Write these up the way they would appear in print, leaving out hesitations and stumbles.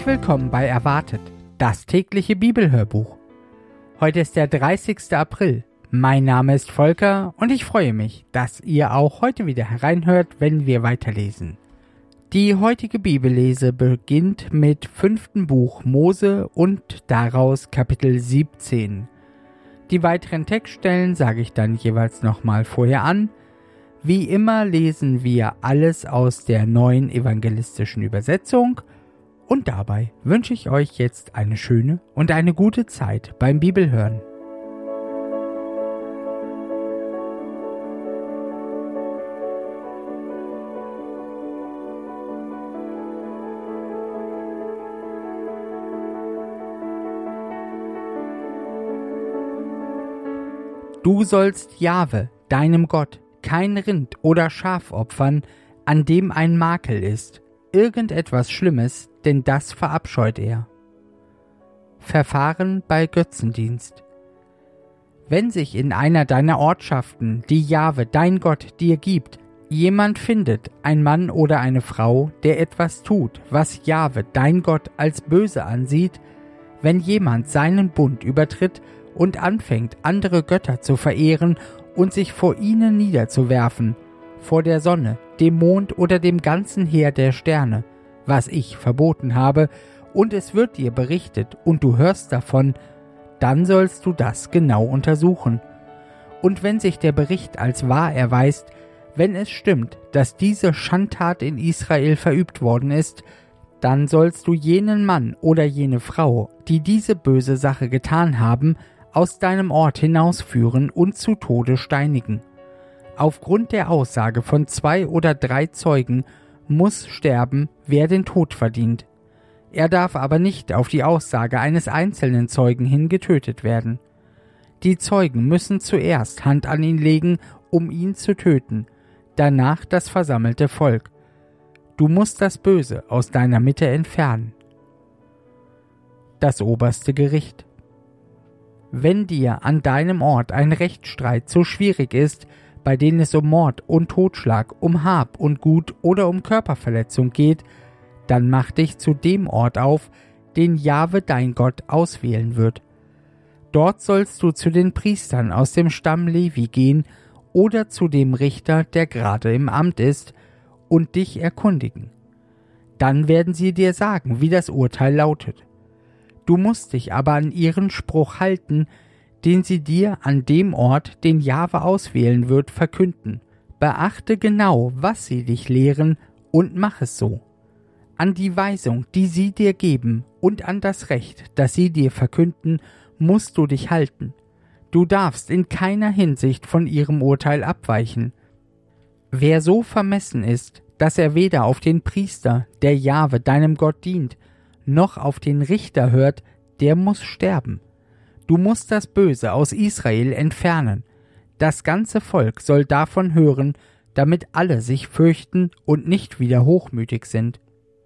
Herzlich willkommen bei Erwartet, das tägliche Bibelhörbuch. Heute ist der 30. April. Mein Name ist Volker und ich freue mich, dass ihr auch heute wieder hereinhört, wenn wir weiterlesen. Die heutige Bibellese beginnt mit 5. Buch Mose und daraus Kapitel 17. Die weiteren Textstellen sage ich dann jeweils nochmal vorher an. Wie immer lesen wir alles aus der neuen evangelistischen Übersetzung und dabei wünsche ich euch jetzt eine schöne und eine gute Zeit beim Bibelhören. Du sollst Jahwe, deinem Gott, kein Rind oder Schaf opfern, an dem ein Makel ist, irgendetwas Schlimmes, denn das verabscheut er. Verfahren bei Götzendienst. Wenn sich in einer deiner Ortschaften, die Jahwe, dein Gott, dir gibt, jemand findet, ein Mann oder eine Frau, der etwas tut, was Jahwe, dein Gott, als böse ansieht, wenn jemand seinen Bund übertritt und anfängt, andere Götter zu verehren und sich vor ihnen niederzuwerfen, vor der Sonne, dem Mond oder dem ganzen Heer der Sterne, was ich verboten habe, und es wird dir berichtet und du hörst davon, dann sollst du das genau untersuchen. Und wenn sich der Bericht als wahr erweist, wenn es stimmt, dass diese Schandtat in Israel verübt worden ist, dann sollst du jenen Mann oder jene Frau, die diese böse Sache getan haben, aus deinem Ort hinausführen und zu Tode steinigen. Aufgrund der Aussage von 2 oder 3 Zeugen muss sterben, wer den Tod verdient. Er darf aber nicht auf die Aussage eines einzelnen Zeugen hin getötet werden. Die Zeugen müssen zuerst Hand an ihn legen, um ihn zu töten, danach das versammelte Volk. Du musst das Böse aus deiner Mitte entfernen. Das oberste Gericht. Wenn dir an deinem Ort ein Rechtsstreit so schwierig ist, bei denen es um Mord und Totschlag, um Hab und Gut oder um Körperverletzung geht, dann mach dich zu dem Ort auf, den Jahwe dein Gott auswählen wird. Dort sollst du zu den Priestern aus dem Stamm Levi gehen oder zu dem Richter, der gerade im Amt ist, und dich erkundigen. Dann werden sie dir sagen, wie das Urteil lautet. Du musst dich aber an ihren Spruch halten, den sie dir an dem Ort, den Jahwe auswählen wird, verkünden. Beachte genau, was sie dich lehren, und mach es so. An die Weisung, die sie dir geben, und an das Recht, das sie dir verkünden, musst du dich halten. Du darfst in keiner Hinsicht von ihrem Urteil abweichen. Wer so vermessen ist, dass er weder auf den Priester, der Jahwe deinem Gott dient, noch auf den Richter hört, der muss sterben. Du musst das Böse aus Israel entfernen. Das ganze Volk soll davon hören, damit alle sich fürchten und nicht wieder hochmütig sind.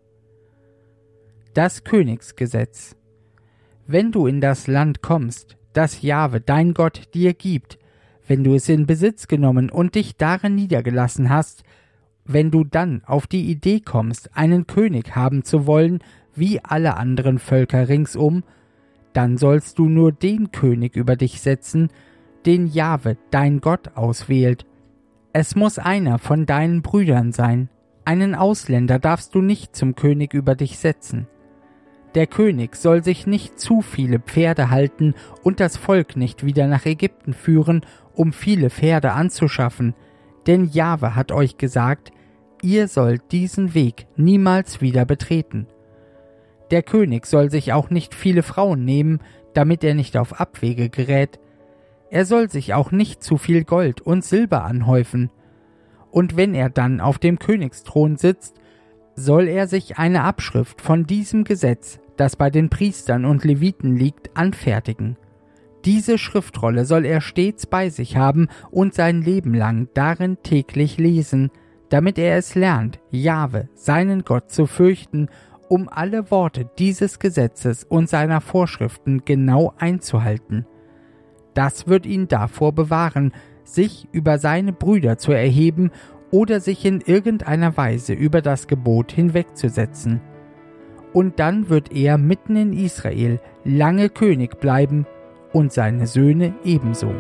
Das Königsgesetz. Wenn du in das Land kommst, das Jahwe dein Gott dir gibt, wenn du es in Besitz genommen und dich darin niedergelassen hast, wenn du dann auf die Idee kommst, einen König haben zu wollen, wie alle anderen Völker ringsum, dann sollst du nur den König über dich setzen, den Jahwe, dein Gott, auswählt. Es muss einer von deinen Brüdern sein. Einen Ausländer darfst du nicht zum König über dich setzen. Der König soll sich nicht zu viele Pferde halten und das Volk nicht wieder nach Ägypten führen, um viele Pferde anzuschaffen, denn Jahwe hat euch gesagt, ihr sollt diesen Weg niemals wieder betreten. Der König soll sich auch nicht viele Frauen nehmen, damit er nicht auf Abwege gerät. Er soll sich auch nicht zu viel Gold und Silber anhäufen. Und wenn er dann auf dem Königsthron sitzt, soll er sich eine Abschrift von diesem Gesetz, das bei den Priestern und Leviten liegt, anfertigen. Diese Schriftrolle soll er stets bei sich haben und sein Leben lang darin täglich lesen, damit er es lernt, Jahwe, seinen Gott, zu fürchten, um alle Worte dieses Gesetzes und seiner Vorschriften genau einzuhalten. Das wird ihn davor bewahren, sich über seine Brüder zu erheben oder sich in irgendeiner Weise über das Gebot hinwegzusetzen. und dann wird er mitten in Israel lange König bleiben und seine Söhne ebenso.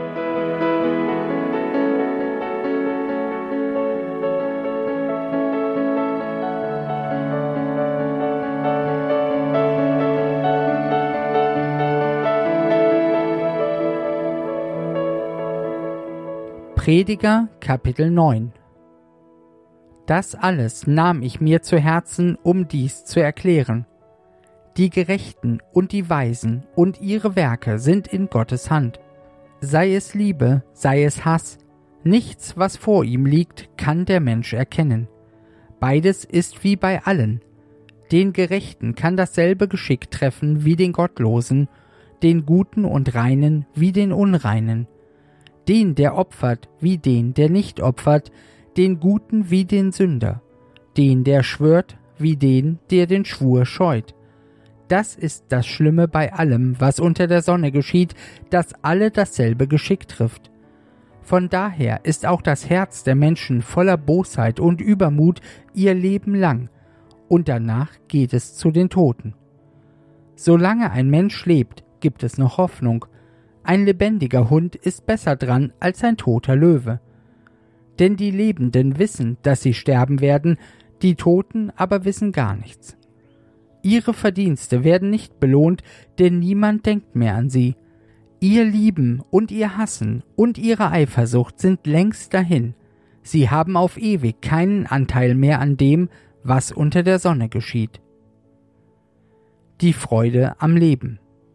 Prediger Kapitel 9. Das alles nahm ich mir zu Herzen, um dies zu erklären. Die Gerechten und die Weisen und ihre Werke sind in Gottes Hand. Sei es Liebe, sei es Hass, nichts, was vor ihm liegt, kann der Mensch erkennen. Beides ist wie bei allen. Den Gerechten kann dasselbe Geschick treffen wie den Gottlosen, den Guten und Reinen wie den Unreinen, den, der opfert, wie den, der nicht opfert, den Guten wie den Sünder, den, der schwört, wie den, der den Schwur scheut. Das ist das Schlimme bei allem, was unter der Sonne geschieht, dass alle dasselbe Geschick trifft. Von daher ist auch das Herz der Menschen voller Bosheit und Übermut ihr Leben lang, und danach geht es zu den Toten. Solange ein Mensch lebt, gibt es noch Hoffnung. Ein lebendiger Hund ist besser dran als ein toter Löwe. Denn die Lebenden wissen, dass sie sterben werden, die Toten aber wissen gar nichts. Ihre Verdienste werden nicht belohnt, denn niemand denkt mehr an sie. Ihr Lieben und ihr Hassen und ihre Eifersucht sind längst dahin. Sie haben auf ewig keinen Anteil mehr an dem, was unter der Sonne geschieht. Die Freude am Leben.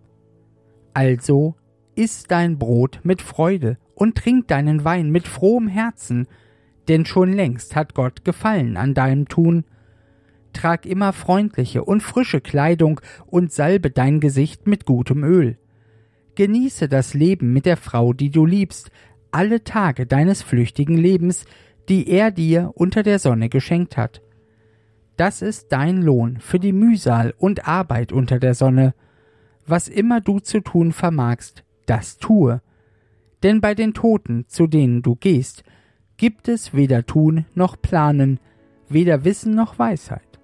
Also iss dein Brot mit Freude und trink deinen Wein mit frohem Herzen, denn schon längst hat Gott Gefallen an deinem Tun. Trag immer freundliche und frische Kleidung und salbe dein Gesicht mit gutem Öl. Genieße das Leben mit der Frau, die du liebst, alle Tage deines flüchtigen Lebens, die er dir unter der Sonne geschenkt hat. Das ist dein Lohn für die Mühsal und Arbeit unter der Sonne. Was immer du zu tun vermagst, das tue. Denn bei den Toten, zu denen du gehst, gibt es weder Tun noch Planen, weder Wissen noch Weisheit.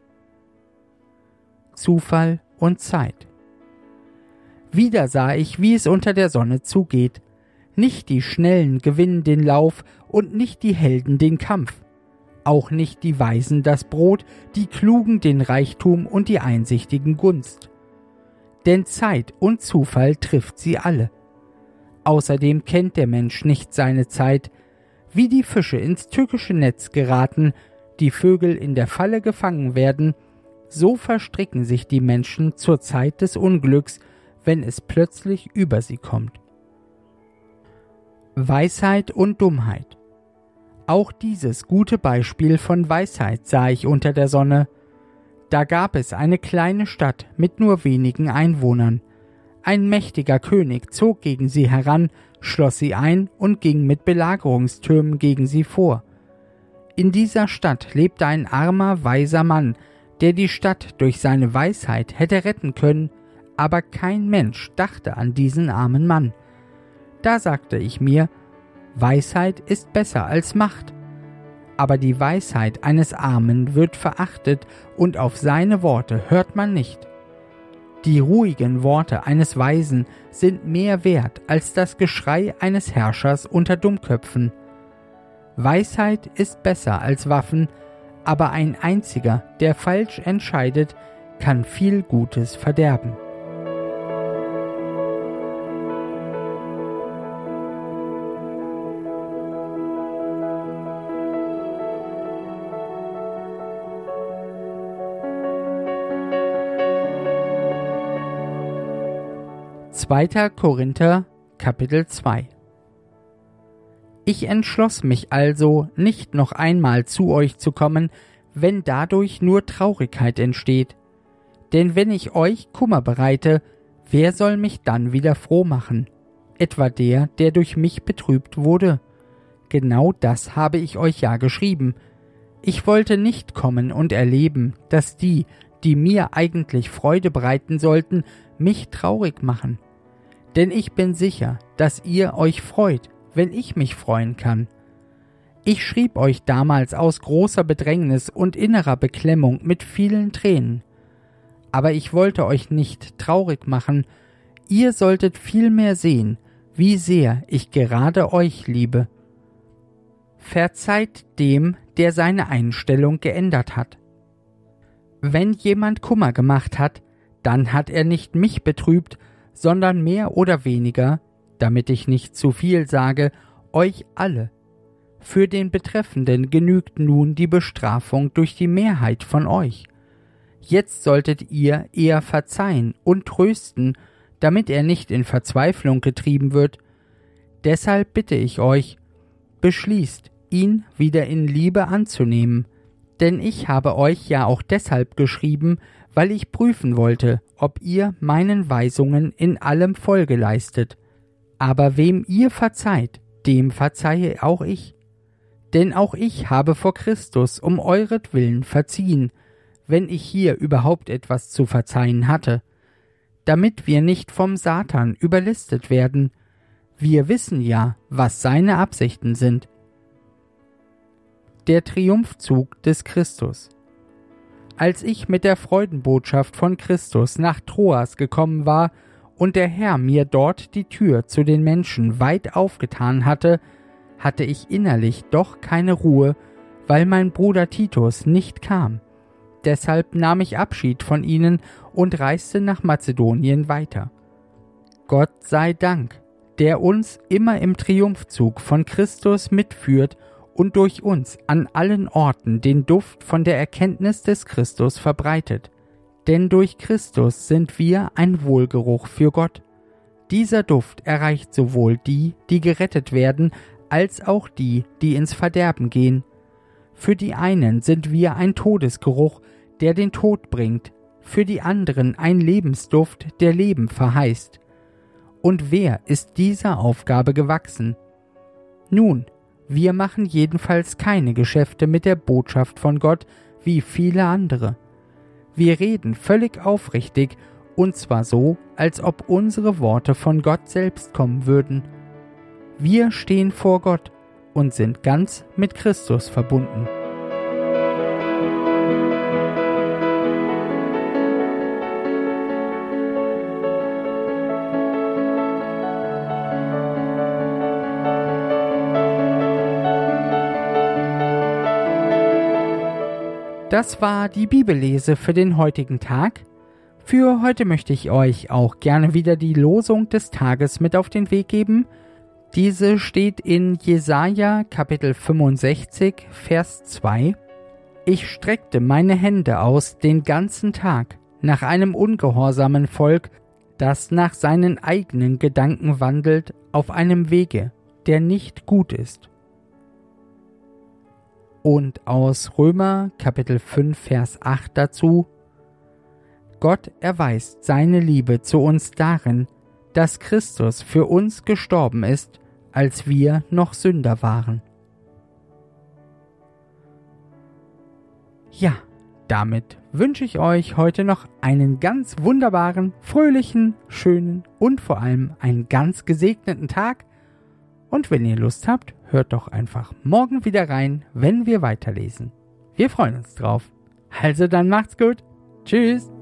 Zufall und Zeit. Wieder sah ich, wie es unter der Sonne zugeht. Nicht die Schnellen gewinnen den Lauf und nicht die Helden den Kampf. Auch nicht die Weisen das Brot, die Klugen den Reichtum und die Einsichtigen Gunst. Denn Zeit und Zufall trifft sie alle. Außerdem kennt der Mensch nicht seine Zeit, wie die Fische ins tückische Netz geraten, die Vögel in der Falle gefangen werden, so verstricken sich die Menschen zur Zeit des Unglücks, wenn es plötzlich über sie kommt. Weisheit und Dummheit. Auch dieses gute Beispiel von Weisheit sah ich unter der Sonne. Da gab es eine kleine Stadt mit nur wenigen Einwohnern. Ein mächtiger König zog gegen sie heran, schloss sie ein und ging mit Belagerungstürmen gegen sie vor. In dieser Stadt lebte ein armer, weiser Mann, der die Stadt durch seine Weisheit hätte retten können, aber kein Mensch dachte an diesen armen Mann. Da sagte ich mir, Weisheit ist besser als Macht. Aber die Weisheit eines Armen wird verachtet und auf seine Worte hört man nicht. Die ruhigen Worte eines Weisen sind mehr wert als das Geschrei eines Herrschers unter Dummköpfen. Weisheit ist besser als Waffen, aber ein einziger, der falsch entscheidet, kann viel Gutes verderben. Zweiter Korinther, Kapitel 2. Ich entschloss mich also, nicht noch einmal zu euch zu kommen, wenn dadurch nur Traurigkeit entsteht. Denn wenn ich euch Kummer bereite, wer soll mich dann wieder froh machen? Etwa der, der durch mich betrübt wurde? Genau das habe ich euch ja geschrieben. Ich wollte nicht kommen und erleben, dass die, die mir eigentlich Freude bereiten sollten, mich traurig machen. Denn ich bin sicher, dass ihr euch freut, wenn ich mich freuen kann. Ich schrieb euch damals aus großer Bedrängnis und innerer Beklemmung mit vielen Tränen. Aber ich wollte euch nicht traurig machen, ihr solltet vielmehr sehen, wie sehr ich gerade euch liebe. Verzeiht dem, der seine Einstellung geändert hat. Wenn jemand Kummer gemacht hat, dann hat er nicht mich betrübt, sondern mehr oder weniger, damit ich nicht zu viel sage, euch alle. Für den Betreffenden genügt nun die Bestrafung durch die Mehrheit von euch. Jetzt solltet ihr eher verzeihen und trösten, damit er nicht in Verzweiflung getrieben wird. Deshalb bitte ich euch, beschließt, ihn wieder in Liebe anzunehmen. Denn ich habe euch ja auch deshalb geschrieben, weil ich prüfen wollte, ob ihr meinen Weisungen in allem Folge leistet. Aber wem ihr verzeiht, dem verzeihe auch ich. Denn auch ich habe vor Christus um euretwillen verziehen, wenn ich hier überhaupt etwas zu verzeihen hatte, damit wir nicht vom Satan überlistet werden. Wir wissen ja, was seine Absichten sind. Der Triumphzug des Christus. Als ich mit der Freudenbotschaft von Christus nach Troas gekommen war und der Herr mir dort die Tür zu den Menschen weit aufgetan hatte, hatte ich innerlich doch keine Ruhe, weil mein Bruder Titus nicht kam. Deshalb nahm ich Abschied von ihnen und reiste nach Mazedonien weiter. Gott sei Dank, der uns immer im Triumphzug von Christus mitführt und durch uns an allen Orten den Duft von der Erkenntnis des Christus verbreitet. Denn durch Christus sind wir ein Wohlgeruch für Gott. Dieser Duft erreicht sowohl die, die gerettet werden, als auch die, die ins Verderben gehen. Für die einen sind wir ein Todesgeruch, der den Tod bringt, für die anderen ein Lebensduft, der Leben verheißt. Und wer ist dieser Aufgabe gewachsen? Nun, wir machen jedenfalls keine Geschäfte mit der Botschaft von Gott wie viele andere. Wir reden völlig aufrichtig, und zwar so, als ob unsere Worte von Gott selbst kommen würden. Wir stehen vor Gott und sind ganz mit Christus verbunden. Das war die Bibellese für den heutigen Tag. Für heute möchte ich euch auch gerne wieder die Losung des Tages mit auf den Weg geben. Diese steht in Jesaja Kapitel 65, Vers 2. Ich streckte meine Hände aus den ganzen Tag nach einem ungehorsamen Volk, das nach seinen eigenen Gedanken wandelt auf einem Wege, der nicht gut ist. Und aus Römer Kapitel 5, Vers 8 dazu: Gott erweist seine Liebe zu uns darin, dass Christus für uns gestorben ist, als wir noch Sünder waren. Ja, damit wünsche ich euch heute noch einen ganz wunderbaren, fröhlichen, schönen und vor allem einen ganz gesegneten Tag. Und wenn ihr Lust habt, hört doch einfach morgen wieder rein, wenn wir weiterlesen. Wir freuen uns drauf. Also dann macht's gut. Tschüss.